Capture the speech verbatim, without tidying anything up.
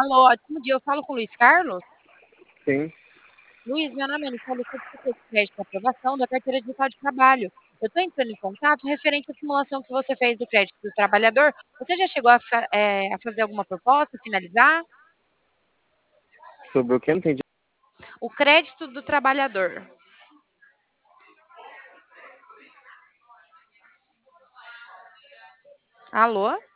Alô, ótimo dia, eu falo com o Luiz Carlos? Sim, Luiz, meu nome é Nicole, eu sou assessora de crédito e aprovação da carteira digital de trabalho. Eu estou entrando em contato referente à simulação que você fez do crédito do trabalhador. Você já chegou a, fa- é, a fazer alguma proposta, finalizar? sobre o que eu não entendi. O crédito do trabalhador. Alô?